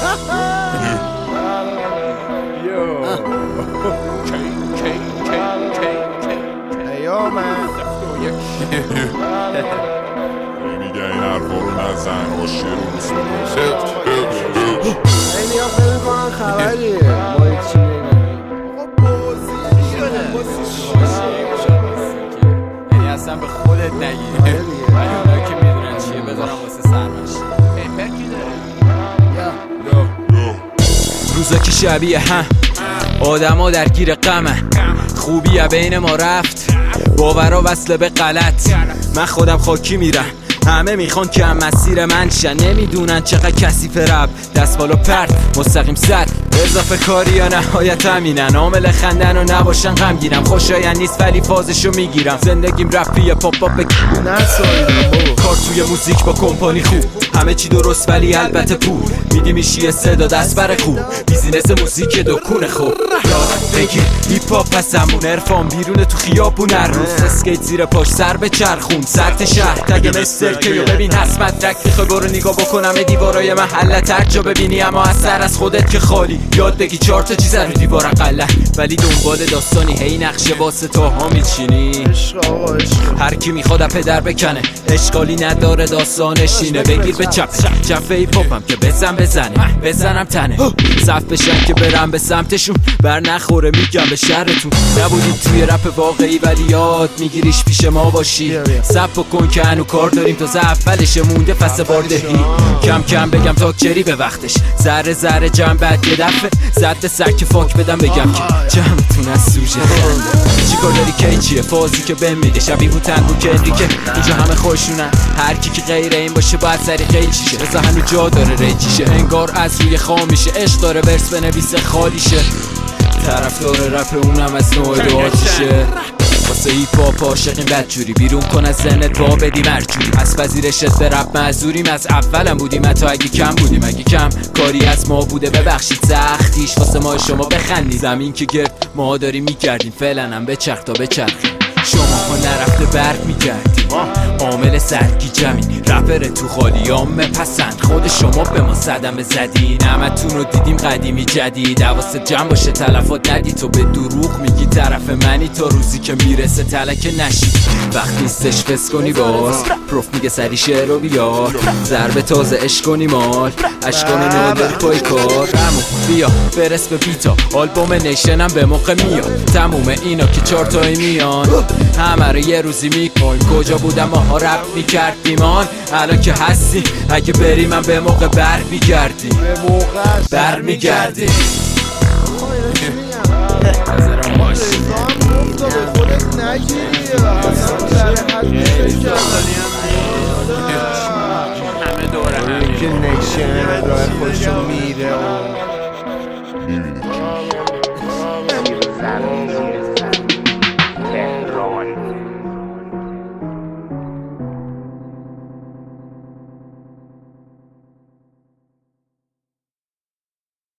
میگه این حرفا رو نزن آشی رو بسید خیلی ها فیلم کنن خبریه ما هیچی نمیدونیم یعنی اصلا به خودت نگیری ولی اونا که میدونن چیه بذارم واسه سرمش روزا که شبیه هم آدم ها درگیر غمن خوبیه بین ما رفت باورا وصله به غلط من خودم خاکی میرم همه میخوان که هم مسیر من شن نمیدونن چقدر کثیف رب دست بالا پرت مستقیم سر اضافه کاری یا نهایت همینن عامل خندن و نباشن غمگینم خوشایند نیست ولی فازشو میگیرم زندگیم رپیه پاپ کار توی موزیک با کمپانی خوب همه چی درست ولی البته پول میدی میشی صدا دست بر خوب بیزینس موزیک دکون خوب یاد بگیر هیپ هاپ پس همون عرفان بیرون تو خیابون هر روز اسکیت زیر پاش سر به چرخون سطح شهر تگ مستر که ببین هست مدرک میخوای برو نگاه بکنم دیوارای محلت هر جا ببینی اما اثر از خودت که خالی یاد بگی 4 تا چیز رو دیوار اقله ولی دنبال داستانی هی نقشه واسه تاها میچینی هر کی میخواد پدر بکنه اشکالی نداره داستانش اینه بگیر به چپ جفه ای پاپم که بزنم تنه صف بشن که برم به سمتشون بر نخوره میگم به شهرتون نبودید توی رپ واقعی ولی یاد میگیریش پیش ما باشی صف کن که هنو کار داریم تا اولش مونده پس باردهی کم کم بگم تاکچری به وقتش ذره ذره جمع بعد یه دفعه زد به سک فاک بدم بگم که جمعتون از سوژه چی کار داری که چیه فازی که بهم میده شبیه بود تنگو که اینجا همه خوشونن هر کی که غیر این باشه باید سری قیل چیشه رضا هنو جا داره ریچیشه انگار از روی خامیشه عشق داره ورس بنویسه خالیشه طرفدار رپ اونم از نوع دعاتیشه واسه هیپ هاپ عاشقیم بدجوری بیرون کن از ذهنت با بدی مرجوری از پذیرشت به رپ معذوریم از اولم بودیم حتی اگه کم بودیم اگه کم کاری از ما بوده ببخشید سختیش واسه ما شما بخندید زمین که گرد ما داریم میگردیم فعلا هم بچرخ تا بچرخیم شما ها نرفته برق میگردیم عامل سرگیجمین رپر تو خالیام پسند خود شما به ما صدمه زدین همتون رو دیدیم قدیمی جدید حواست جمع باشه تلفات ندی تو به دروغ میگی طرف منی تا روزی که میرسه تلکه نشی وقتی نیستش فس کنی باز پروف میگه سری شعر رو بیار ضربه تازه عشق کنی مال اشکان ناداری پای کار بیا برس به بیتا آلبوم نیشنم به موقع میاد تموم اینا که 4 تایی میان همه رو یه روزی میکنیم کجا بودم ماها رپ میکردیم آن الان که هستی اگه بری من به موقع برمیگردیم نظرم باشه تو به خودت نگیری همه دوره همین که نیشن راه خوشو میره